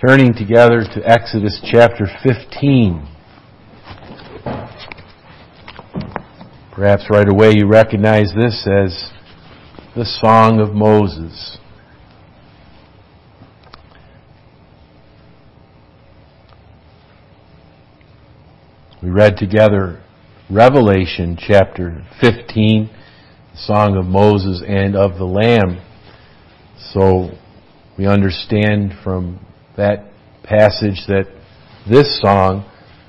Turning together to Exodus chapter 15. Perhaps right away you recognize this as the Song of Moses. We read together Revelation chapter 15, the Song of Moses and of the Lamb. So we understand from that passage that this song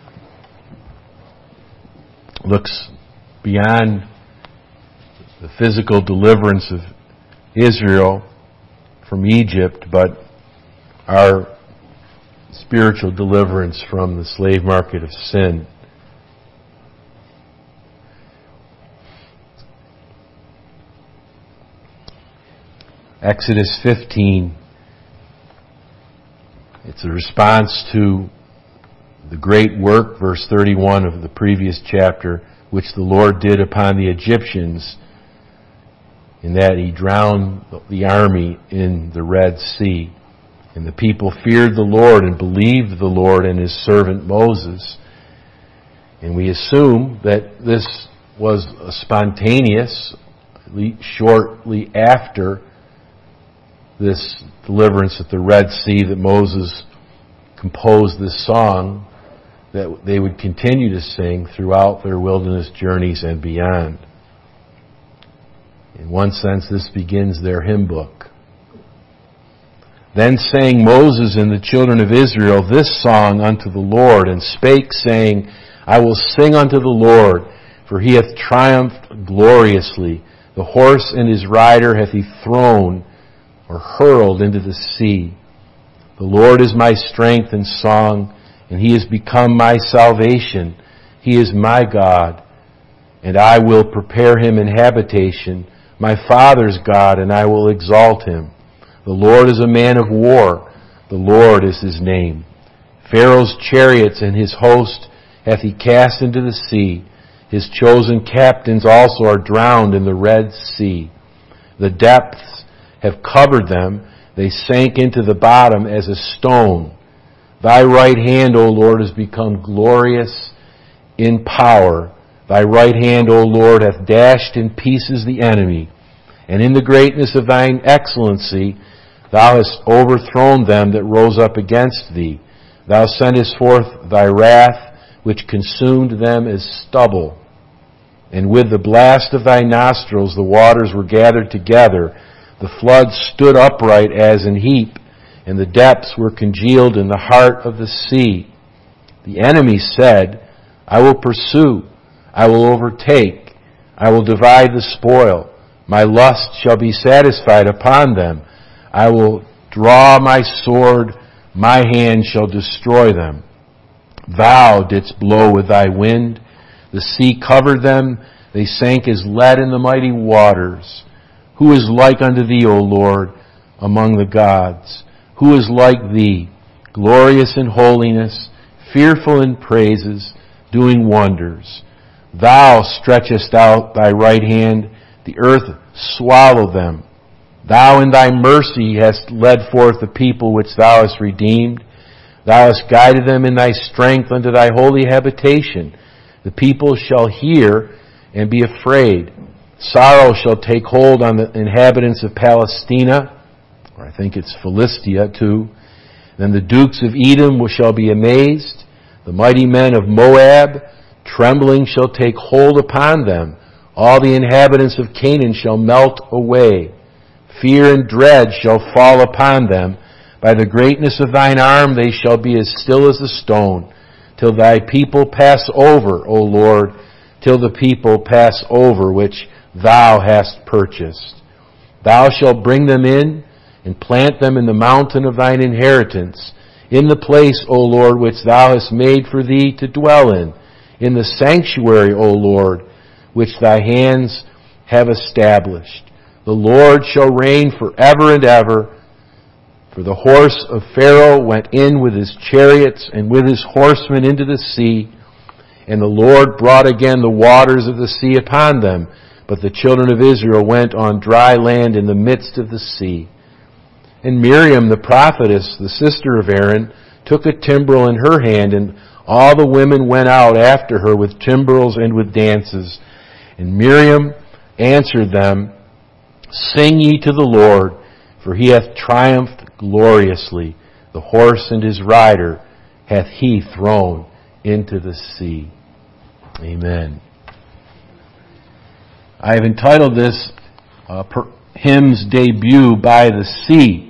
looks beyond the physical deliverance of Israel from Egypt, but our spiritual deliverance from the slave market of sin. Exodus 15. It's a response to the great work, verse 31 of the previous chapter, which the Lord did upon the Egyptians, in that He drowned the army in the Red Sea. And the people feared the Lord and believed the Lord and His servant Moses. And we assume that this was a spontaneous, shortly after this deliverance at the Red Sea, that Moses composed this song that they would continue to sing throughout their wilderness journeys and beyond. In one sense, this begins their hymn book. Then sang Moses and the children of Israel this song unto the Lord, and spake, saying, I will sing unto the Lord, for He hath triumphed gloriously. The horse and his rider hath He thrown, or hurled into the sea. The Lord is my strength and song, and He has become my salvation. He is my God, and I will prepare Him an habitation, my Father's God, and I will exalt Him. The Lord is a man of war. The Lord is His name. Pharaoh's chariots and his host hath He cast into the sea. His chosen captains also are drowned in the Red Sea. The depths have covered them, they sank into the bottom as a stone. Thy right hand, O Lord, has become glorious in power. Thy right hand, O Lord, hath dashed in pieces the enemy. And in the greatness of Thine excellency, Thou hast overthrown them that rose up against Thee. Thou sentest forth Thy wrath, which consumed them as stubble. And with the blast of Thy nostrils the waters were gathered together. The floods stood upright as an heap, and the depths were congealed in the heart of the sea. The enemy said, I will pursue, I will overtake, I will divide the spoil. My lust shall be satisfied upon them. I will draw my sword, my hand shall destroy them. Thou didst blow with Thy wind, the sea covered them, they sank as lead in the mighty waters. Who is like unto Thee, O Lord, among the gods? Who is like Thee, glorious in holiness, fearful in praises, doing wonders? Thou stretchest out Thy right hand, the earth swallowed them. Thou in Thy mercy hast led forth the people which Thou hast redeemed. Thou hast guided them in Thy strength unto Thy holy habitation. The people shall hear and be afraid. Sorrow shall take hold on the inhabitants of Palestina, or I think it's Philistia too. Then the dukes of Edom shall be amazed. The mighty men of Moab, trembling shall take hold upon them. All the inhabitants of Canaan shall melt away. Fear and dread shall fall upon them. By the greatness of Thine arm they shall be as still as a stone, till Thy people pass over, O Lord, till the people pass over which Thou hast purchased. Thou shalt bring them in and plant them in the mountain of Thine inheritance, in the place, O Lord, which Thou hast made for Thee to dwell in the sanctuary, O Lord, which Thy hands have established. The Lord shall reign forever and ever. For the horse of Pharaoh went in with his chariots and with his horsemen into the sea, and the Lord brought again the waters of the sea upon them. But the children of Israel went on dry land in the midst of the sea. And Miriam, the prophetess, the sister of Aaron, took a timbrel in her hand, and all the women went out after her with timbrels and with dances. And Miriam answered them, Sing ye to the Lord, for he hath triumphed gloriously. The horse and his rider hath he thrown into the sea. Amen. I have entitled this hymn's debut, By the Sea.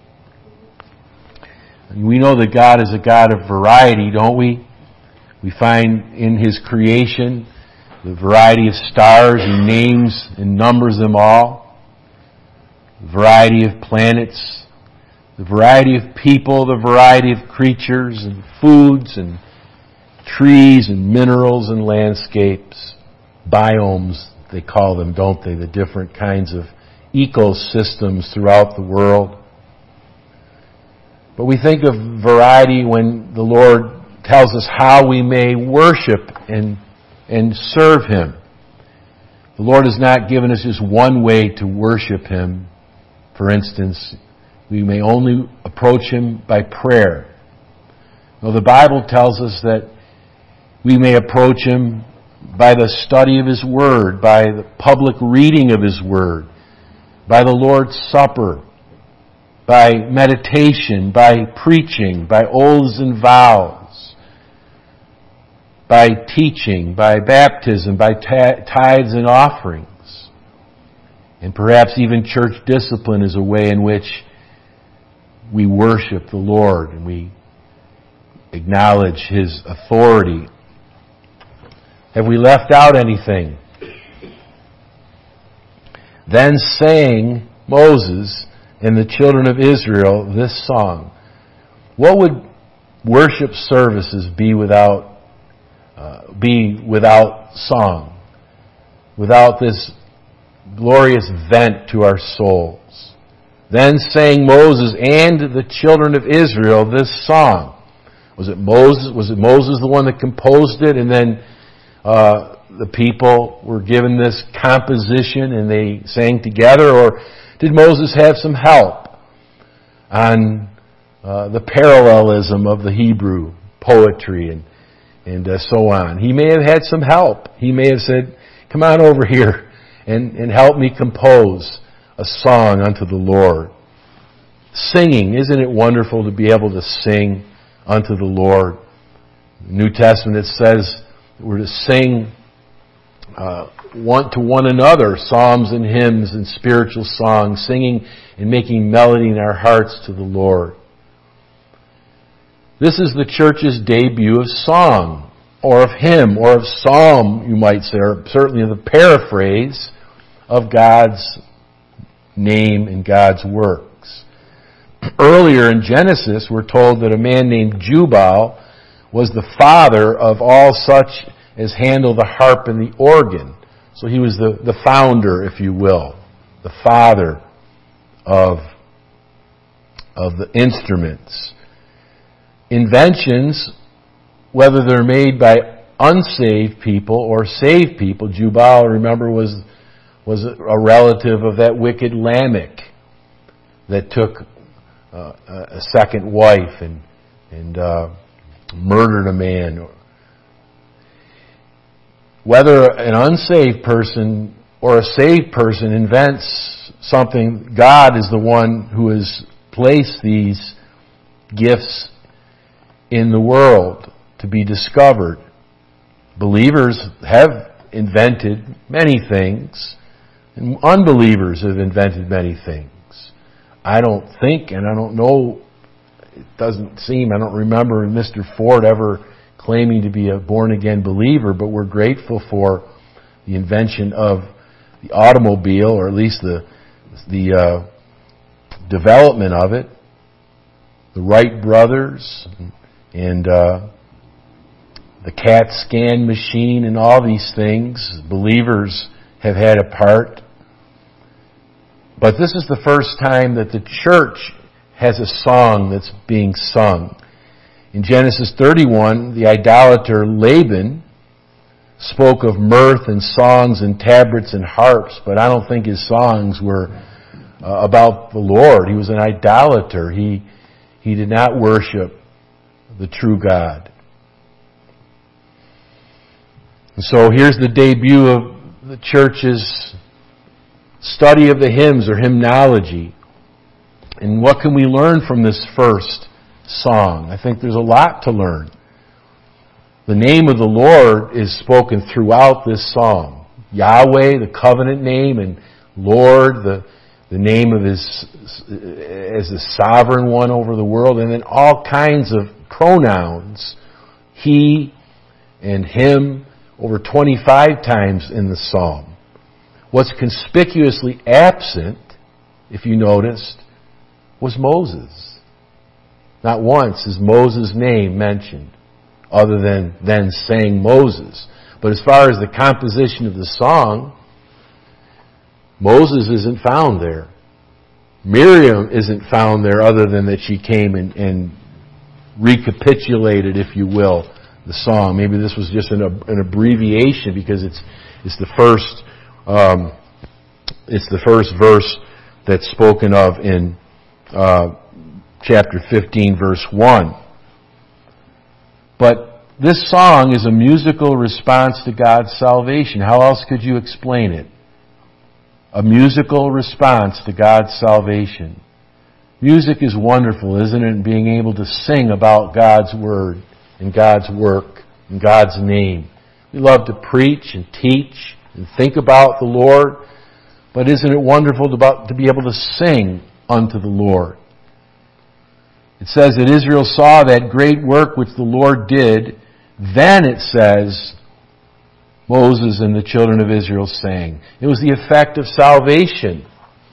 We know that God is a God of variety, don't we? We find in His creation the variety of stars. He names and numbers them all. The variety of planets, the variety of people, the variety of creatures and foods and trees and minerals and landscapes. Biomes, they call them, don't they? The different kinds of ecosystems throughout the world. But we think of variety when the Lord tells us how we may worship and serve Him. The Lord has not given us just one way to worship Him. For instance, we may only approach Him by prayer. No, the Bible tells us that we may approach Him by the study of His Word, by the public reading of His Word, by the Lord's Supper, by meditation, by preaching, by oaths and vows, by teaching, by baptism, by tithes and offerings. And perhaps even church discipline is a way in which we worship the Lord and we acknowledge His authority. Have we left out anything? Then sang Moses and the children of Israel this song. What would worship services be without song? Without this glorious vent to our souls. Then sang Moses and the children of Israel this song. Was it Moses the one that composed it, and then the people were given this composition and they sang together? Or did Moses have some help on the parallelism of the Hebrew poetry and so on? He may have had some help. He may have said, come on over here and help me compose a song unto the Lord. Singing, isn't it wonderful to be able to sing unto the Lord? In the New Testament it says we're to sing one to one another, psalms and hymns and spiritual songs, singing and making melody in our hearts to the Lord. This is the church's debut of song, or of hymn, or of psalm, you might say, or certainly the paraphrase of God's name and God's works. Earlier in Genesis, we're told that a man named Jubal was the father of all such as handle the harp and the organ. So he was the founder, if you will, the father of the instruments. Inventions, whether they're made by unsaved people or saved people. Jubal, remember, was a relative of that wicked Lamech that took a second wife and murdered a man. Whether an unsaved person or a saved person invents something, God is the one who has placed these gifts in the world to be discovered. Believers have invented many things, and unbelievers have invented many things. I don't think, and I don't know, it doesn't seem, I don't remember Mr. Ford ever claiming to be a born-again believer, but we're grateful for the invention of the automobile, or at least the development of it. The Wright brothers and the CAT scan machine and all these things, believers have had a part. But this is the first time that the church has a song that's being sung. In Genesis 31, the idolater Laban spoke of mirth and songs and tabrets and harps, but I don't think his songs were about the Lord. He was an idolater. He did not worship the true God. And so here's the debut of the church's study of the hymns or hymnology. And what can we learn from this first song? I think there's a lot to learn. The name of the Lord is spoken throughout this song. Yahweh, the covenant name, and Lord, the name of His as the sovereign one over the world, and then all kinds of pronouns. He and Him over 25 times in the psalm. What's conspicuously absent, if you noticed, was Moses. Not once is Moses' name mentioned, other than then saying Moses. But as far as the composition of the song, Moses isn't found there. Miriam isn't found there, other than that she came and recapitulated, if you will, the song. Maybe this was just an abbreviation because it's the first verse that's spoken of in chapter 15, verse 1. But this song is a musical response to God's salvation. How else could you explain it? A musical response to God's salvation. Music is wonderful, isn't it? Being able to sing about God's Word and God's work and God's name. We love to preach and teach and think about the Lord, but isn't it wonderful to be able to sing unto the Lord? It says that Israel saw that great work which the Lord did. Then it says, Moses and the children of Israel sang. It was the effect of salvation.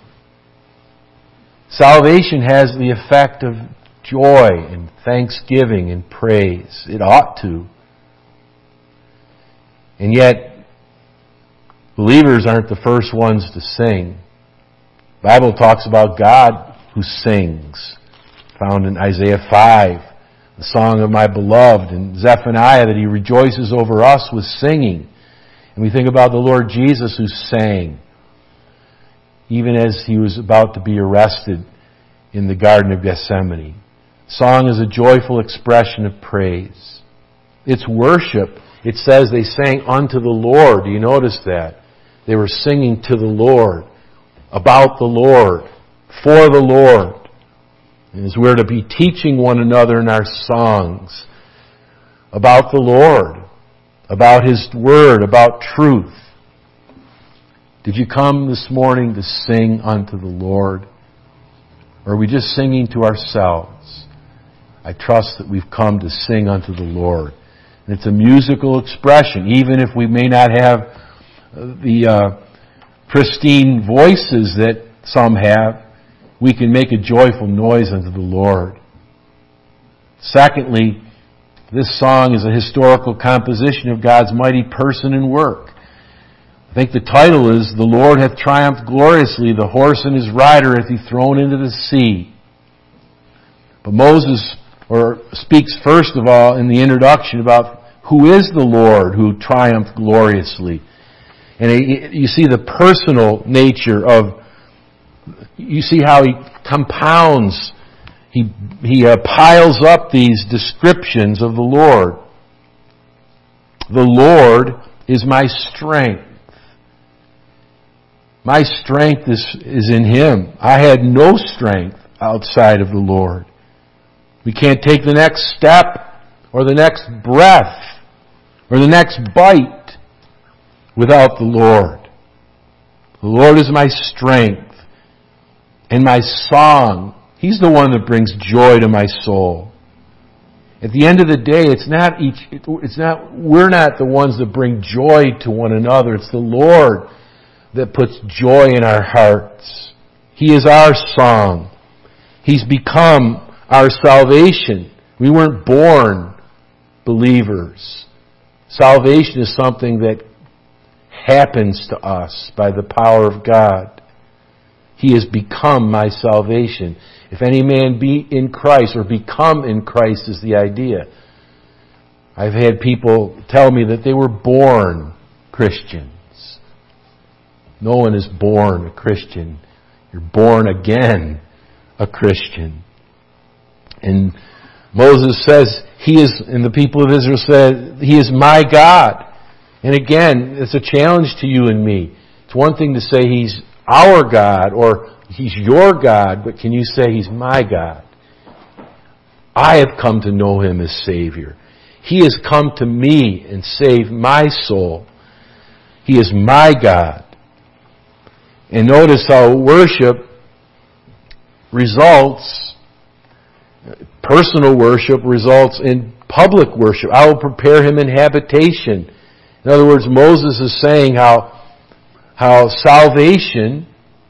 Salvation has the effect of joy and thanksgiving and praise. It ought to. And yet, believers aren't the first ones to sing. The Bible talks about God who sings, found in Isaiah 5, the song of my beloved, and Zephaniah, that He rejoices over us with singing. And we think about the Lord Jesus who sang, even as He was about to be arrested in the Garden of Gethsemane. Song is a joyful expression of praise. It's worship. It says they sang unto the Lord. Do you notice that? They were singing to the Lord, about the Lord, for the Lord. And as we're to be teaching one another in our songs about the Lord, about His Word, about truth. Did you come this morning to sing unto the Lord? Or are we just singing to ourselves? I trust that we've come to sing unto the Lord. And it's a musical expression, even if we may not have the pristine voices that some have. We can make a joyful noise unto the Lord. Secondly, this song is a historical composition of God's mighty person and work. I think the title is, The Lord hath triumphed gloriously, the horse and his rider hath He thrown into the sea. But Moses speaks first of all in the introduction about who is the Lord who triumphed gloriously. And you see the personal nature of, you see how he compounds, he piles up these descriptions of the Lord. The Lord is my strength. My strength is in Him. I had no strength outside of the Lord. We can't take the next step or the next breath or the next bite without the Lord. The Lord is my strength and my song. He's the one that brings joy to my soul. At the end of the day, we're not the ones that bring joy to one another. It's the Lord that puts joy in our hearts. He is our song. He's become our salvation. We weren't born believers. Salvation is something that happens to us by the power of God. He has become my salvation. If any man be in Christ, or become in Christ is the idea. I've had people tell me that they were born Christians. No one is born a Christian. You're born again a Christian. And Moses says, and the people of Israel said, He is my God. And again, it's a challenge to you and me. It's one thing to say He's our God or He's your God, but can you say He's my God? I have come to know Him as Savior. He has come to me and saved my soul. He is my God. And notice how worship results, personal worship results in public worship. I will prepare him in habitation. In other words, Moses is saying how salvation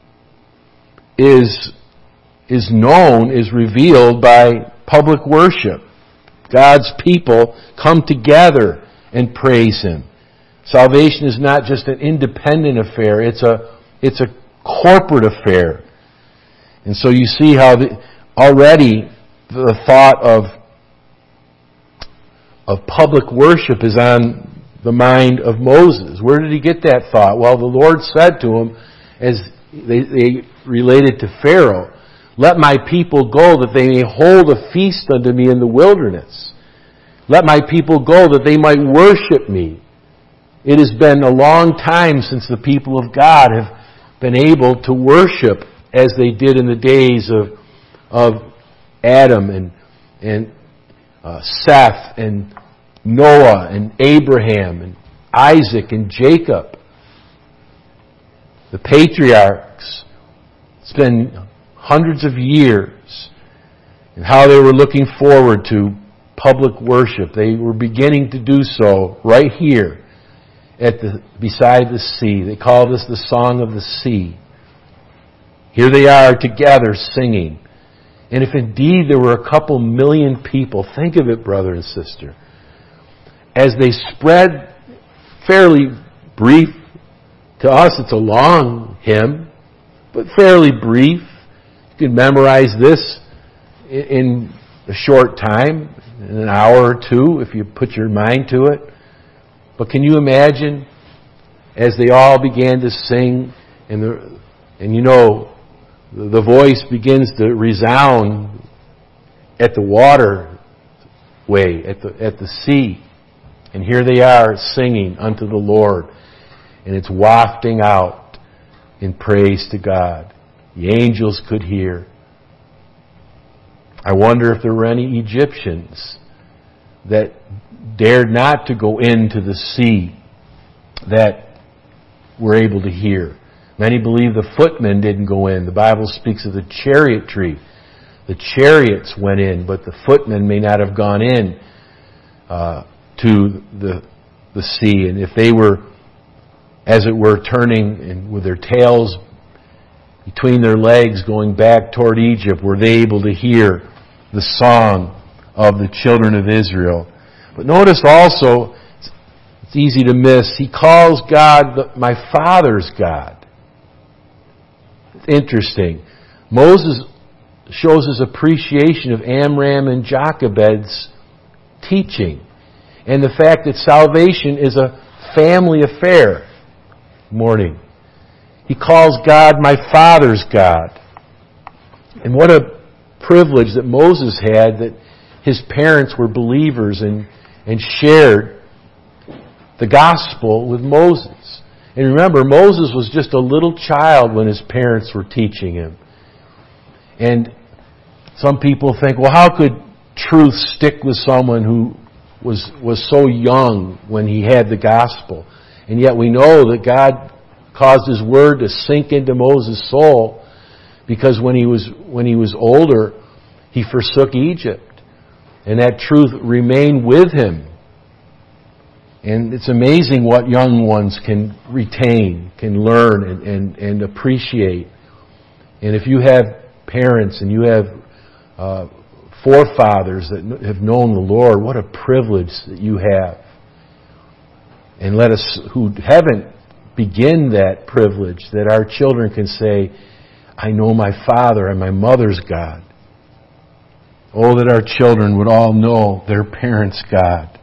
is known, is revealed by public worship. God's people come together and praise Him. Salvation is not just an independent affair, it's a corporate affair. And so you see how already the thought of public worship is on the mind of Moses. Where did he get that thought? Well, the Lord said to him, as they related to Pharaoh, "Let my people go that they may hold a feast unto me in the wilderness. Let my people go that they might worship me." It has been a long time since the people of God have been able to worship as they did in the days of Adam and Seth and Noah and Abraham and Isaac and Jacob. The patriarchs. It's been hundreds of years, and how they were looking forward to public worship. They were beginning to do so right here beside the sea. They call this the Song of the Sea. Here they are together singing. And if indeed there were a couple million people, think of it, brother and sister, as they spread, fairly brief, to us it's a long hymn, but fairly brief. You can memorize this in a short time, in an hour or two, if you put your mind to it. But can you imagine, as they all began to sing, and you know, the voice begins to resound at the waterway, at the sea. And here they are singing unto the Lord. And it's wafting out in praise to God. The angels could hear. I wonder if there were any Egyptians that dared not to go into the sea that were able to hear. Many believe the footmen didn't go in. The Bible speaks of the chariotry. The chariots went in, but the footmen may not have gone in to the sea. And if they were, as it were, turning and with their tails between their legs going back toward Egypt, were they able to hear the song of the children of Israel? But notice also, it's easy to miss, he calls God my Father's God. It's interesting. Moses shows his appreciation of Amram and Jochebed's teaching and the fact that salvation is a family affair. Morning. He calls God my Father's God. And what a privilege that Moses had, that his parents were believers and shared the gospel with Moses. And remember, Moses was just a little child when his parents were teaching him. And some people think, well, how could truth stick with someone who was so young when he had the gospel? And yet we know that God caused His Word to sink into Moses' soul, because when he was older, he forsook Egypt. And that truth remained with him. And it's amazing what young ones can retain, can learn and appreciate. And if you have parents and you have forefathers that have known the Lord, what a privilege that you have. And let us who haven't begin that privilege, that our children can say, I know my Father and my mother's God. Oh, that our children would all know their parents' God.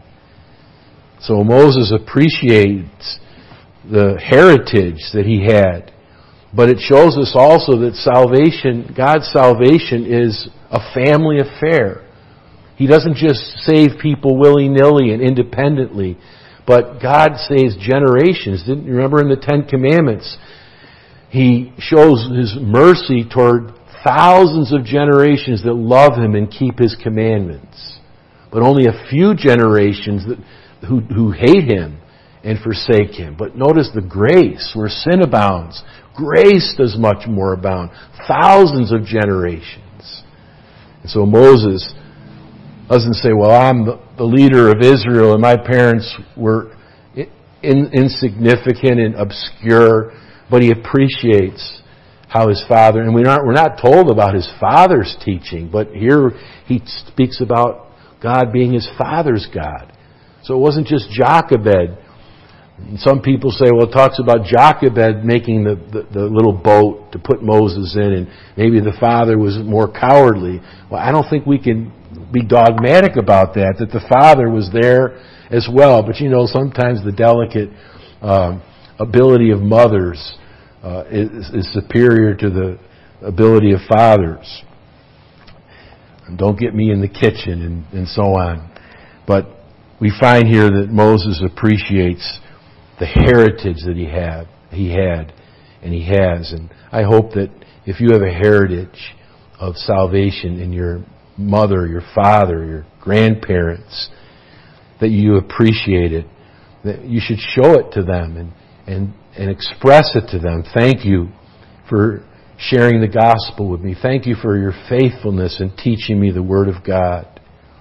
So Moses appreciates the heritage that he had But it shows us also that salvation, God's salvation, is a family affair. He doesn't just save people willy-nilly and independently, but God saves generations. Didn't you remember in the Ten Commandments, He shows His mercy toward thousands of generations that love Him and keep His commandments, but only a few generations who hate Him and forsake Him. But notice the grace, where sin abounds, grace does much more abound. Thousands of generations. And so Moses doesn't say, well, I'm the leader of Israel and my parents were insignificant and obscure, but he appreciates how his father, and we're not told about his father's teaching, but here he speaks about God being his father's God. So it wasn't just Jochebed. Some people say, well, it talks about Jochebed making the little boat to put Moses in, and maybe the father was more cowardly. Well, I don't think we can be dogmatic about that the father was there as well. But sometimes the delicate ability of mothers is superior to the ability of fathers. And don't get me in the kitchen and so on. But we find here that Moses appreciates the heritage that he had, and he has. And I hope that if you have a heritage of salvation in your mother, your father, your grandparents, that you appreciate it, that you should show it to them and express it to them. Thank you for sharing the gospel with me. Thank you for your faithfulness in teaching me the Word of God.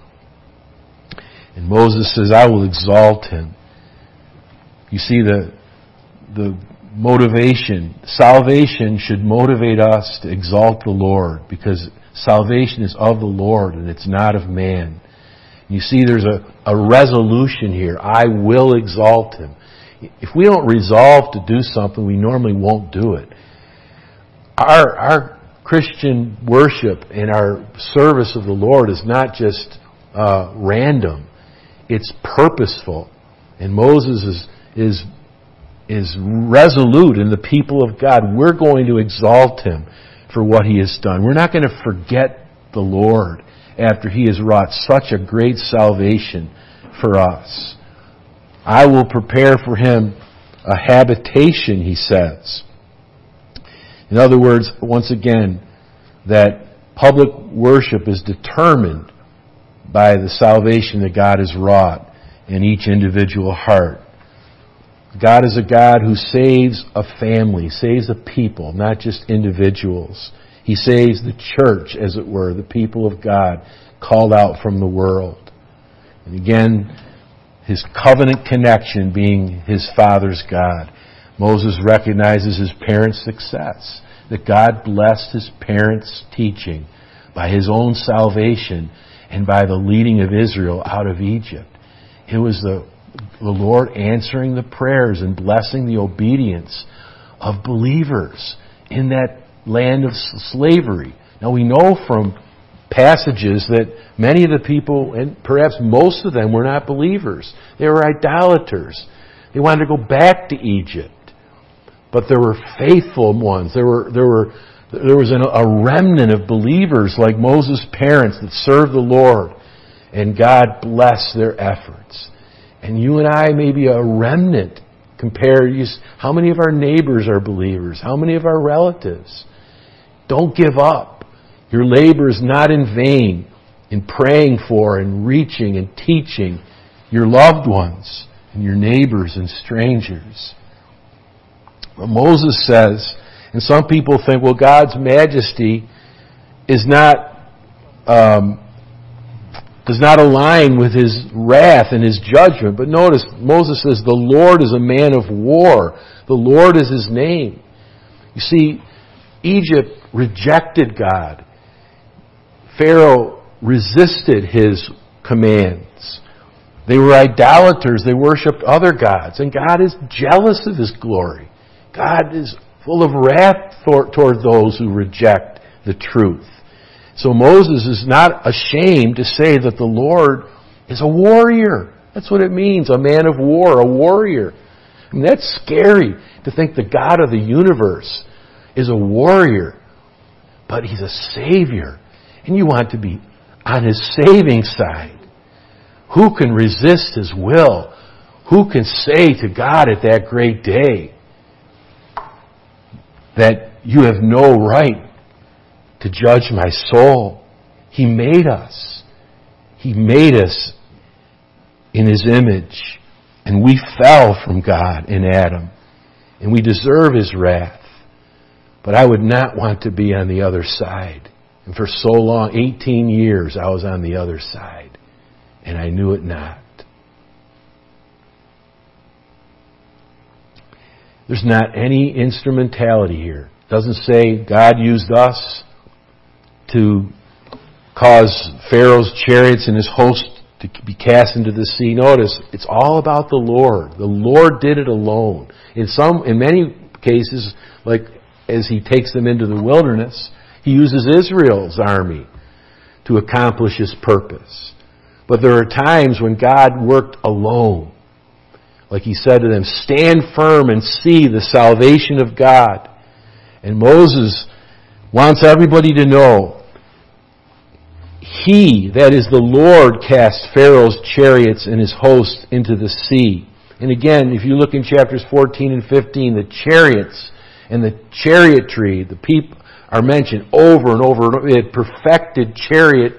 And Moses says, I will exalt him. You see the motivation. Salvation should motivate us to exalt the Lord, because salvation is of the Lord and it's not of man. You see there's a resolution here. I will exalt him. If we don't resolve to do something, we normally won't do it. Our Christian worship and our service of the Lord is not just random. It's purposeful. And Moses is resolute in the people of God. We're going to exalt him for what he has done. We're not going to forget the Lord after he has wrought such a great salvation for us. I will prepare for him a habitation, he says. In other words, once again, that public worship is determined by the salvation that God has wrought in each individual heart. God is a God who saves a family, saves a people, not just individuals. He saves the church, as it were, the people of God called out from the world. And again, his covenant connection being his father's God. Moses recognizes his parents' success, that God blessed his parents' teaching by his own salvation and by the leading of Israel out of Egypt. It was the Lord answering the prayers and blessing the obedience of believers in that land of slavery. Now we know from passages that many of the people, and perhaps most of them, were not believers. They were idolaters. They wanted to go back to Egypt. But there were faithful ones. There was a remnant of believers like Moses' parents that served the Lord, and God blessed their efforts. And you and I may be a remnant compared. How many of our neighbors are believers? How many of our relatives? Don't give up. Your labor is not in vain in praying for and reaching and teaching your loved ones and your neighbors and strangers. But Moses says, and some people think, well, God's majesty is does not align with his wrath and his judgment. But notice, Moses says, the Lord is a man of war. The Lord is his name. You see, Egypt rejected God. Pharaoh resisted his commands. They were idolaters. They worshipped other gods. And God is jealous of his glory. God is full of wrath toward those who reject the truth. So Moses is not ashamed to say that the Lord is a warrior. That's what it means, a man of war, a warrior. I mean, that's scary to think the God of the universe is a warrior, but He's a Savior. And you want to be on His saving side. Who can resist His will? Who can say to God at that great day that you have no right to judge my soul? He made us. He made us in His image. And we fell from God in Adam. And we deserve His wrath. But I would not want to be on the other side. And for so long, 18 years, I was on the other side. And I knew it not. There's not any instrumentality here. It doesn't say God used us to cause Pharaoh's chariots and his host to be cast into the sea. Notice, it's all about the Lord. The Lord did it alone. In many cases, like as He takes them into the wilderness, He uses Israel's army to accomplish His purpose. But there are times when God worked alone. Like He said to them, stand firm and see the salvation of God. And Moses wants everybody to know He, that is the Lord, cast Pharaoh's chariots and his host into the sea. And again, if you look in chapters 14 and 15, the chariots and the chariotry, the people are mentioned over and over and over. It perfected chariot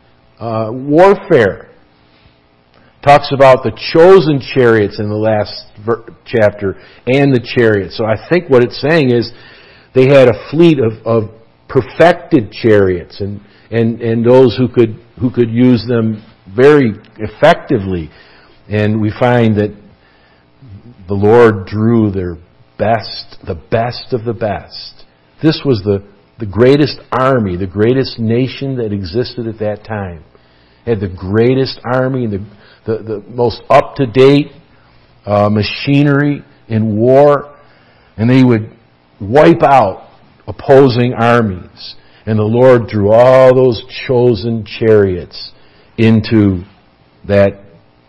warfare. Talks about the chosen chariots in the last chapter and the chariots. So I think what it's saying is they had a fleet of perfected chariots and those who could use them very effectively. And we find that the Lord drew their best, the best of the best. This was the greatest army, the greatest nation that existed at that time. It had the greatest army, the most up-to-date machinery in war, and they would wipe out opposing armies. And the Lord drew all those chosen chariots into that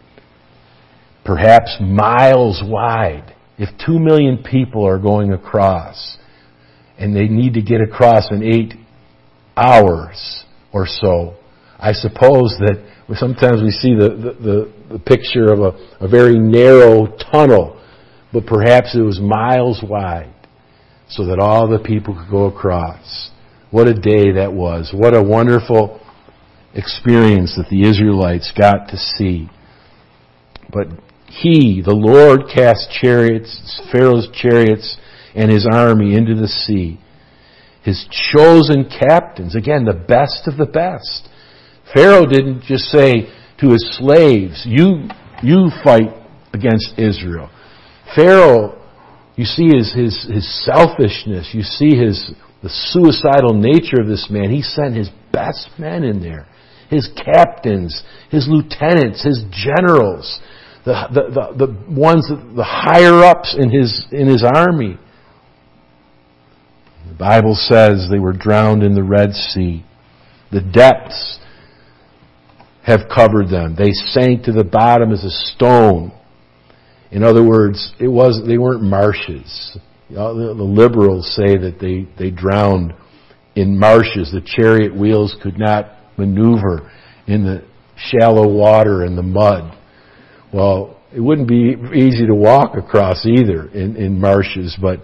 perhaps miles wide. If 2 million people are going across, and they need to get across in 8 hours or so, I suppose that sometimes we see the picture of a very narrow tunnel, but perhaps it was miles wide, so that all the people could go across. What a day that was. What a wonderful experience that the Israelites got to see. But He, the Lord, cast chariots, Pharaoh's chariots and his army into the sea. His chosen captains, again, the best of the best. Pharaoh didn't just say to his slaves, you fight against Israel. Pharaoh, you see his selfishness, you see the suicidal nature of this man. He sent his best men in there. His captains, his lieutenants, his generals, the ones, the higher ups in his army. The Bible says they were drowned in the Red Sea. The depths have covered them. They sank to the bottom as a stone. In other words, they weren't marshes. The liberals say that they drowned in marshes. The chariot wheels could not maneuver in the shallow water and the mud. Well, it wouldn't be easy to walk across either in marshes, but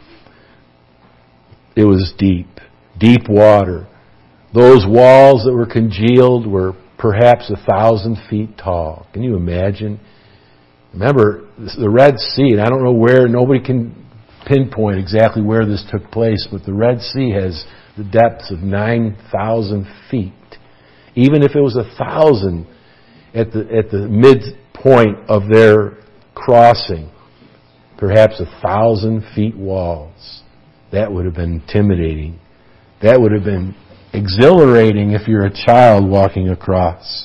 it was deep water. Those walls that were congealed were perhaps 1,000 feet tall. Can you imagine? Remember, the Red Sea, and I don't know where, nobody can pinpoint exactly where this took place, but the Red Sea has the depths of 9,000 feet. Even if it was 1,000 at the midpoint of their crossing, perhaps 1,000 feet walls. That would have been intimidating. That would have been exhilarating if you're a child walking across.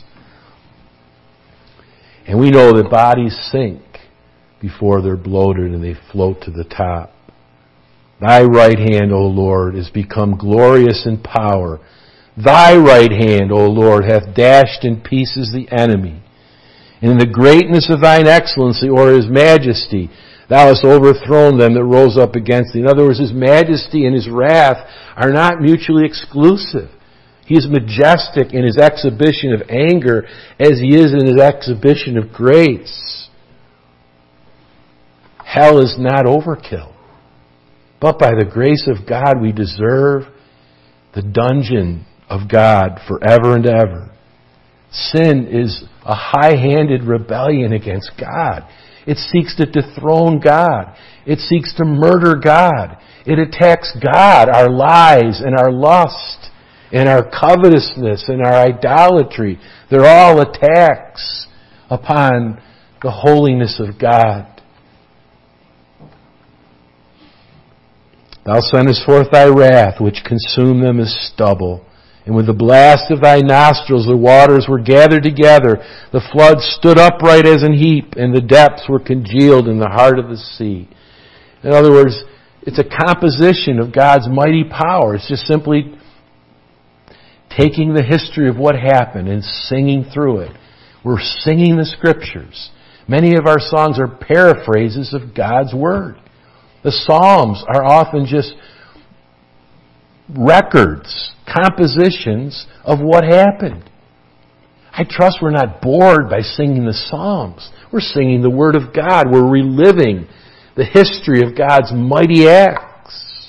And we know that bodies sink before they're bloated and they float to the top. Thy right hand, O Lord, is become glorious in power. Thy right hand, O Lord, hath dashed in pieces the enemy. And in the greatness of thine excellency, or his majesty, Thou hast overthrown them that rose up against thee. In other words, His majesty and His wrath are not mutually exclusive. He is majestic in His exhibition of anger as He is in His exhibition of grace. Hell is not overkill. But by the grace of God, we deserve the dungeon of God forever and ever. Sin is a high-handed rebellion against God. It seeks to dethrone God. It seeks to murder God. It attacks God, our lies and our lust and our covetousness and our idolatry. They're all attacks upon the holiness of God. Thou sendest forth thy wrath, which consumed them as stubble. And with the blast of thy nostrils the waters were gathered together. The floods stood upright as an heap, and the depths were congealed in the heart of the sea. In other words, it's a composition of God's mighty power. It's just simply taking the history of what happened and singing through it. We're singing the Scriptures. Many of our songs are paraphrases of God's Word. The Psalms are often just records, compositions of what happened. I trust we're not bored by singing the Psalms. We're singing the Word of God. We're reliving the history of God's mighty acts.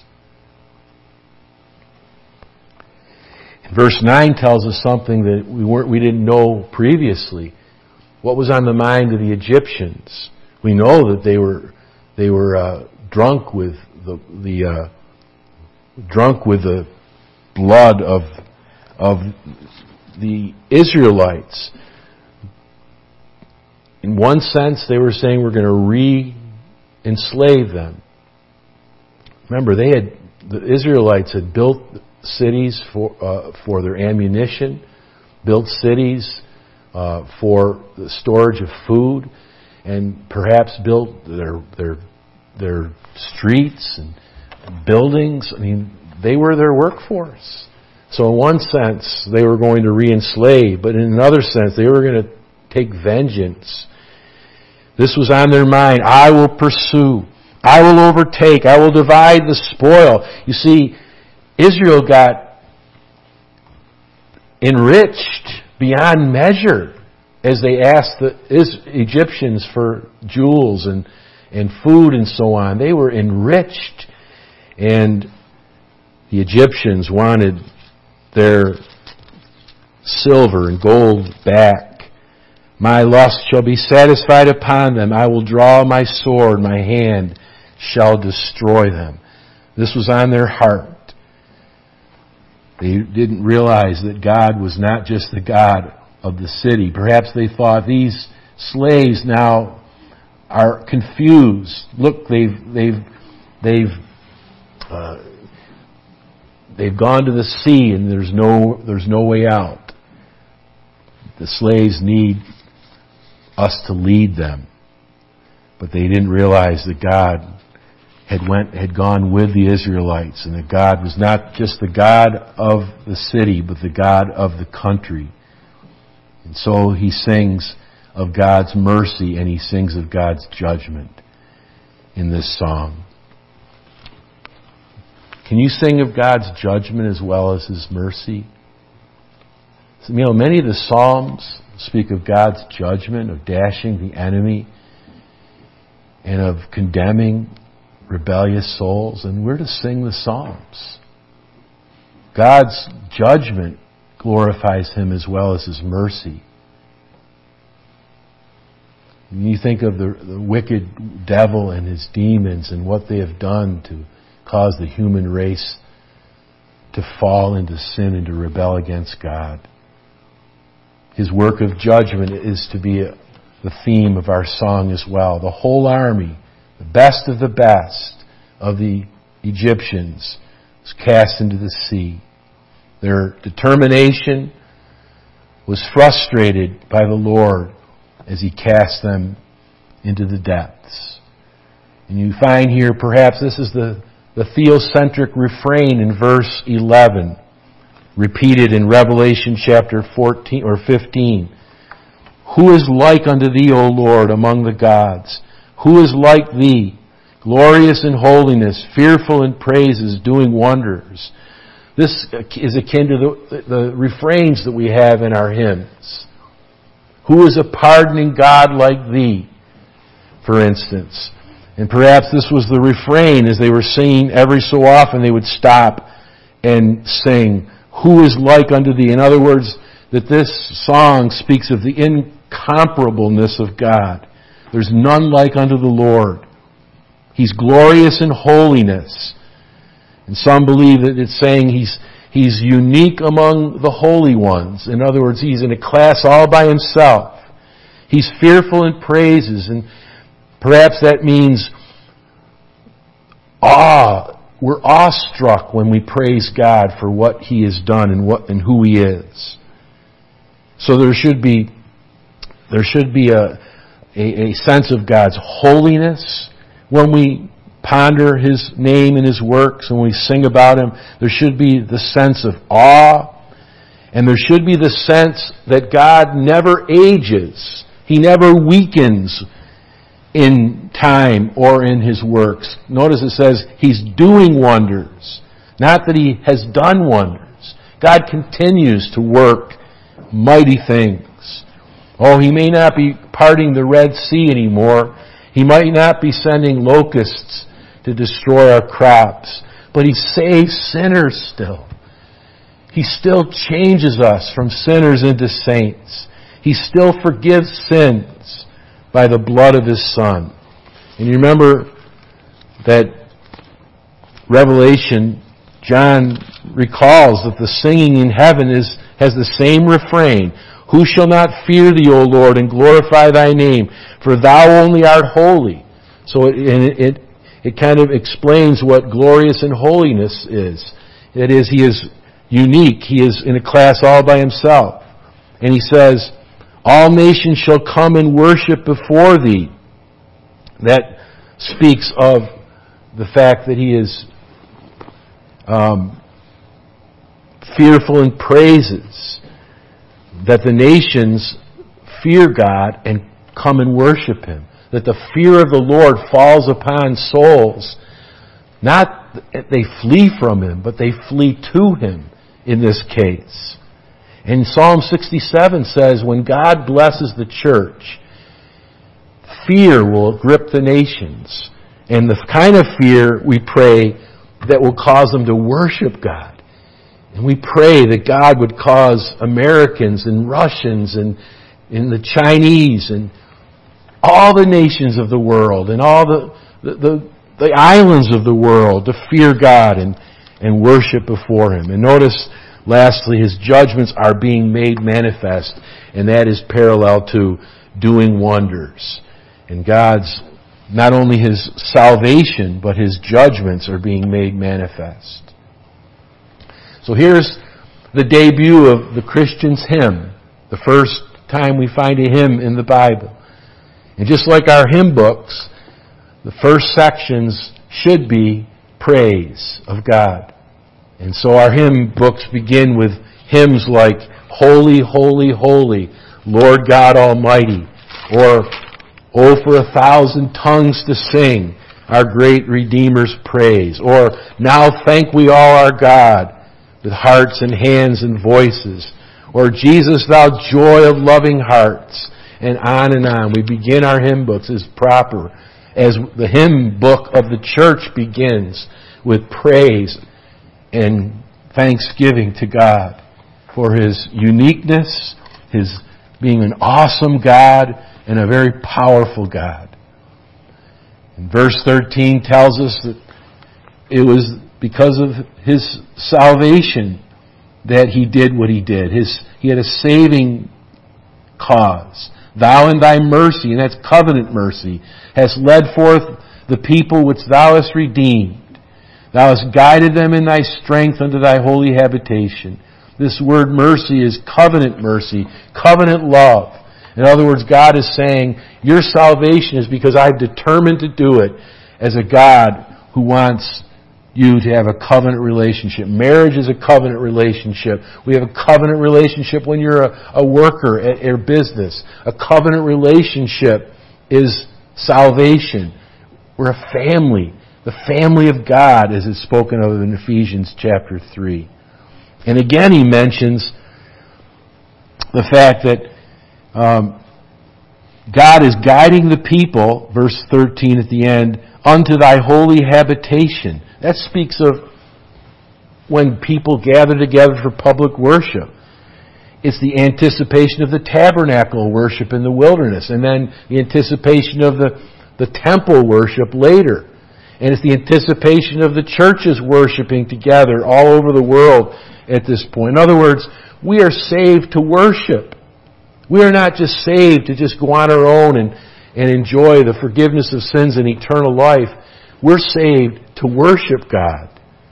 And verse 9 tells us something that we didn't know previously. What was on the mind of the Egyptians? We know that they were drunk with the blood of the Israelites. In one sense, they were saying we're going to re-enslave them. Remember, the Israelites had built cities for their ammunition, built cities for the storage of food, and perhaps built their streets and buildings. I mean, they were their workforce. So in one sense, they were going to re-enslave, but in another sense, they were going to take vengeance. This was on their mind. I will pursue. I will overtake. I will divide the spoil. You see, Israel got enriched beyond measure as they asked the Egyptians for jewels and food and so on. They were enriched, and the Egyptians wanted their silver and gold back. My lust shall be satisfied upon them. I will draw my sword. My hand shall destroy them. This was on their heart. They didn't realize that God was not just the God of the city. Perhaps they thought these slaves now are confused. Look, they've gone to the sea and there's no way out. The slaves need us to lead them. But they didn't realize that God had gone with the Israelites, and that God was not just the God of the city, but the God of the country. And so he sings of God's mercy and he sings of God's judgment in this song. Can you sing of God's judgment as well as His mercy? You know, many of the Psalms speak of God's judgment, of dashing the enemy, and of condemning rebellious souls, and we're to sing the Psalms. God's judgment glorifies Him as well as His mercy. When you think of the wicked devil and his demons and what they have done to cause the human race to fall into sin and to rebel against God. His work of judgment is to be the theme of our song as well. The whole army, the best of the Egyptians, was cast into the sea. Their determination was frustrated by the Lord as He cast them into the depths. And you find here, perhaps this is the theocentric refrain in verse 11, repeated in Revelation chapter 14 or 15. Who is like unto Thee, O Lord, among the gods? Who is like thee, glorious in holiness, fearful in praises, doing wonders? This is akin to the refrains that we have in our hymns. Who is a pardoning God like thee, for instance? And perhaps this was the refrain as they were singing. Every so often they would stop and sing, who is like unto thee? In other words, that this song speaks of the incomparableness of God. There's none like unto the Lord. He's glorious in holiness. And some believe that it's saying he's unique among the holy ones. In other words, he's in a class all by himself. He's fearful in praises, and perhaps that means awe. We're awestruck when we praise God for what He has done and who He is. So there should be a sense of God's holiness when we ponder His name and His works and we sing about Him. There should be the sense of awe, and there should be the sense that God never ages. He never weakens in time or in His works. Notice it says He's doing wonders, not that He has done wonders. God continues to work mighty things. Oh, He may not be parting the Red Sea anymore. He might not be sending locusts to destroy our crops, but He saves sinners still. He still changes us from sinners into saints. He still forgives sins by the blood of His Son. And you remember that Revelation, John recalls that the singing in heaven has the same refrain. Who shall not fear Thee, O Lord, and glorify Thy name? For Thou only art holy. So it kind of explains what glorious in holiness is. It is, He is unique. He is in a class all by Himself. And He says, all nations shall come and worship before Thee. That speaks of the fact that He is fearful in praises. That the nations fear God and come and worship Him. That the fear of the Lord falls upon souls. Not that they flee from Him, but they flee to Him in this case. And Psalm 67 says, when God blesses the church, fear will grip the nations. And the kind of fear, we pray, that will cause them to worship God. And we pray that God would cause Americans and Russians and the Chinese and all the nations of the world and all the islands of the world to fear God and worship before Him. And notice, lastly, His judgments are being made manifest, and that is parallel to doing wonders. And God's, not only His salvation, but His judgments are being made manifest. So here's the debut of the Christian's hymn, the first time we find a hymn in the Bible. And just like our hymn books, the first sections should be praise of God. And so our hymn books begin with hymns like, Holy, Holy, Holy, Lord God Almighty, or Oh, for 1,000 tongues to sing our great Redeemer's praise, or Now thank we all our God with hearts and hands and voices, or Jesus, Thou joy of loving hearts, and on and on. We begin our hymn books as proper, as the hymn book of the church begins with praise and thanksgiving to God for His uniqueness, His being an awesome God and a very powerful God. And verse 13 tells us that it was because of His salvation that He did what He did. He had a saving cause. Thou in Thy mercy, and that's covenant mercy, hast led forth the people which Thou hast redeemed. Thou hast guided them in Thy strength unto Thy holy habitation. This word mercy is covenant mercy, covenant love. In other words, God is saying, your salvation is because I've determined to do it as a God who wants you to have a covenant relationship. Marriage is a covenant relationship. We have a covenant relationship when you're a worker at your business. A covenant relationship is salvation. We're a family. The family of God, as is spoken of in Ephesians chapter 3. And again he mentions the fact that God is guiding the people, verse 13 at the end, unto thy holy habitation. That speaks of when people gather together for public worship. It's the anticipation of the tabernacle worship in the wilderness, and then the anticipation of the temple worship later. And it's the anticipation of the churches worshiping together all over the world at this point. In other words, we are saved to worship. We are not just saved to just go on our own and enjoy the forgiveness of sins and eternal life. We're saved to worship God.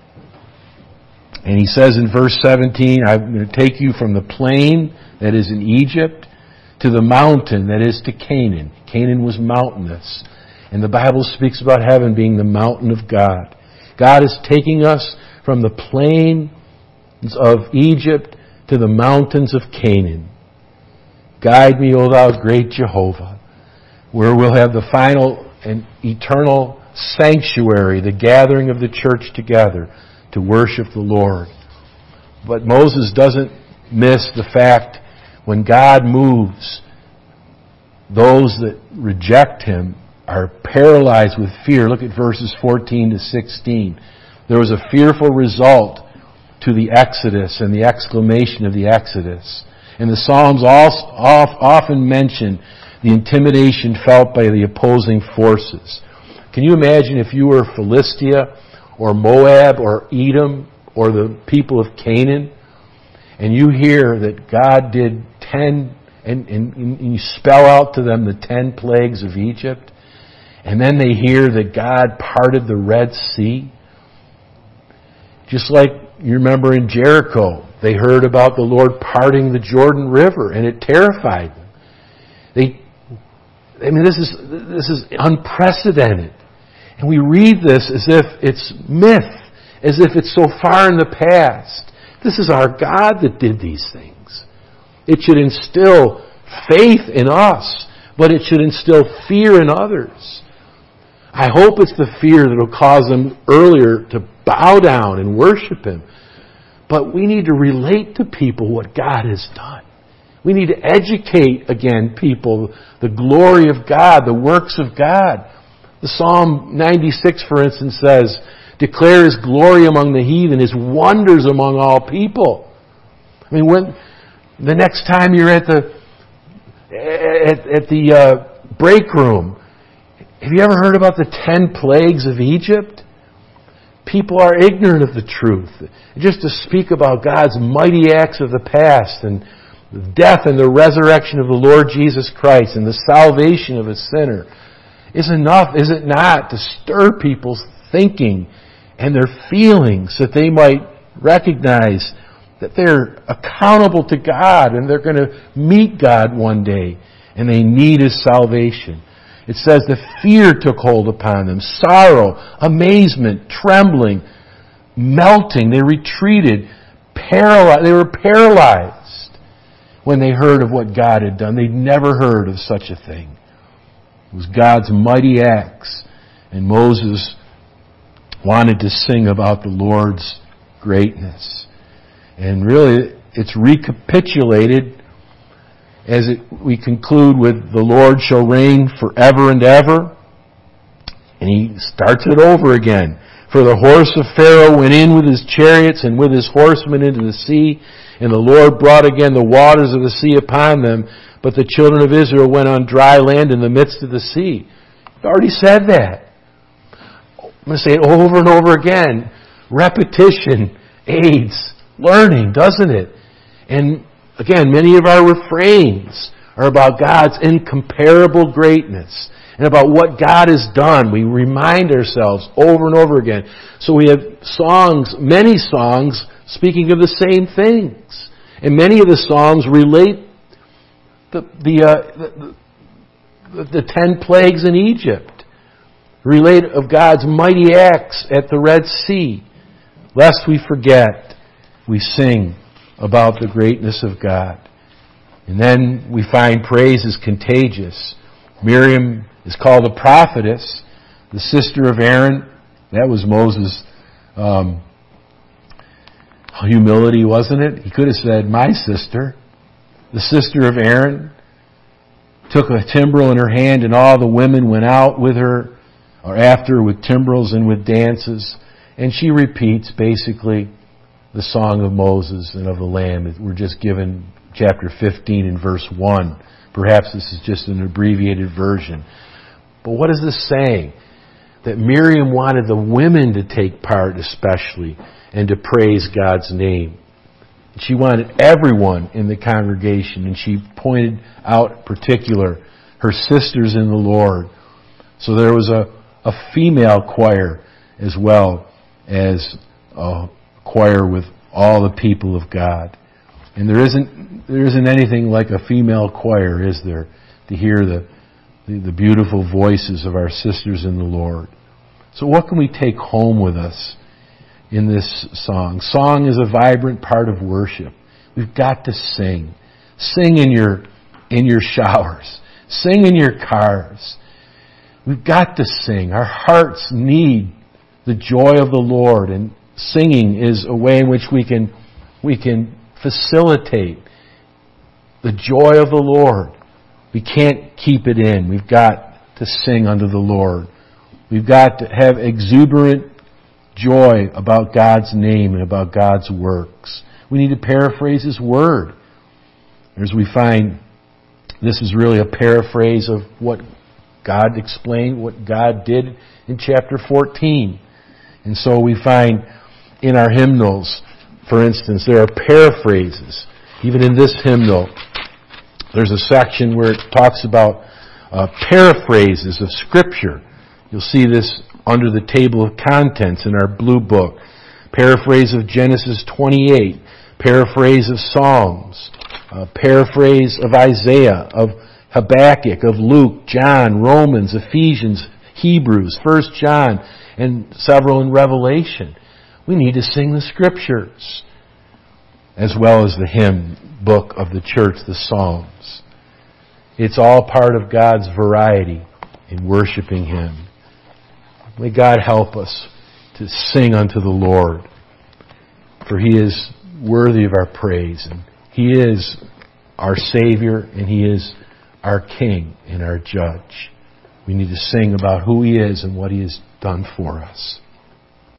And he says in verse 17, I'm going to take you from the plain that is in Egypt to the mountain that is to Canaan. Canaan was mountainous. And the Bible speaks about heaven being the mountain of God. God is taking us from the plains of Egypt to the mountains of Canaan. Guide me, O thou great Jehovah, where we'll have the final and eternal sanctuary, the gathering of the church together to worship the Lord. But Moses doesn't miss the fact when God moves, those that reject Him are paralyzed with fear. Look at verses 14 to 16. There was a fearful result to the Exodus and the exclamation of the Exodus. And the Psalms often mention the intimidation felt by the opposing forces. Can you imagine if you were Philistia or Moab or Edom or the people of Canaan, and you hear that God did 10, and you spell out to them the 10 plagues of Egypt, and then they hear that God parted the Red Sea? Just like you remember in Jericho, they heard about the Lord parting the Jordan River, and it terrified them. This is unprecedented. And we read this as if it's myth, as if it's so far in the past. This is our God that did these things. It should instill faith in us, but it should instill fear in others. I hope it's the fear that will cause them earlier to bow down and worship Him. But we need to relate to people what God has done. We need to educate, again, people, the glory of God, the works of God. The Psalm 96, for instance, says, declare His glory among the heathen, His wonders among all people. I mean, when the next time you're at the break room, have you ever heard about the 10 plagues of Egypt? People are ignorant of the truth. Just to speak about God's mighty acts of the past and the death and the resurrection of the Lord Jesus Christ and the salvation of a sinner is enough, is it not, to stir people's thinking and their feelings that they might recognize that they're accountable to God and they're going to meet God one day and they need His salvation. It says the fear took hold upon them, sorrow, amazement, trembling, melting. They retreated, paralyzed. They were paralyzed when they heard of what God had done. They'd never heard of such a thing. It was God's mighty acts, and Moses wanted to sing about the Lord's greatness. And really, it's recapitulated as we conclude with the Lord shall reign forever and ever. And he starts it over again. For the horse of Pharaoh went in with his chariots and with his horsemen into the sea, and the Lord brought again the waters of the sea upon them, but the children of Israel went on dry land in the midst of the sea. I've already said that. I'm going to say it over and over again. Repetition aids learning, doesn't it? And again, many of our refrains are about God's incomparable greatness and about what God has done. We remind ourselves over and over again. So we have songs, many songs, speaking of the same things. And many of the songs relate the 10 plagues in Egypt, relate of God's mighty acts at the Red Sea. Lest we forget, we sing about the greatness of God. And then we find praise is contagious. Miriam is called a prophetess, the sister of Aaron. That was Moses' humility, wasn't it? He could have said, my sister. The sister of Aaron took a timbrel in her hand, and all the women went out with her, or after, with timbrels and with dances. And she repeats, basically, the song of Moses and of the Lamb. We're just given chapter 15 and verse 1. Perhaps this is just an abbreviated version. But what is this saying? That Miriam wanted the women to take part especially and to praise God's name. She wanted everyone in the congregation, and she pointed out in particular her sisters in the Lord. So there was a female choir as well as a choir with all the people of God. And there isn't anything like a female choir, is there, to hear the beautiful voices of our sisters in the Lord. So what can we take home with us in this song? Song is a vibrant part of worship. We've got to sing. Sing in your showers. Sing in your cars. We've got to sing. Our hearts need the joy of the Lord, and singing is a way in which we can facilitate the joy of the Lord. We can't keep it in. We've got to sing unto the Lord. We've got to have exuberant joy about God's name and about God's works. We need to paraphrase His Word. As we find, this is really a paraphrase of what God explained, what God did in chapter 14. And so we find in our hymnals, for instance, there are paraphrases. Even in this hymnal, there's a section where it talks about paraphrases of Scripture. You'll see this under the table of contents in our blue book. Paraphrase of Genesis 28. Paraphrase of Psalms. Paraphrase of Isaiah, of Habakkuk, of Luke, John, Romans, Ephesians, Hebrews, 1 John, and several in Revelation. We need to sing the Scriptures, as well as the hymn book of the church, the Psalms. It's all part of God's variety in worshiping Him. May God help us to sing unto the Lord, for He is worthy of our praise, and He is our Savior, and He is our King and our Judge. We need to sing about who He is and what He has done for us.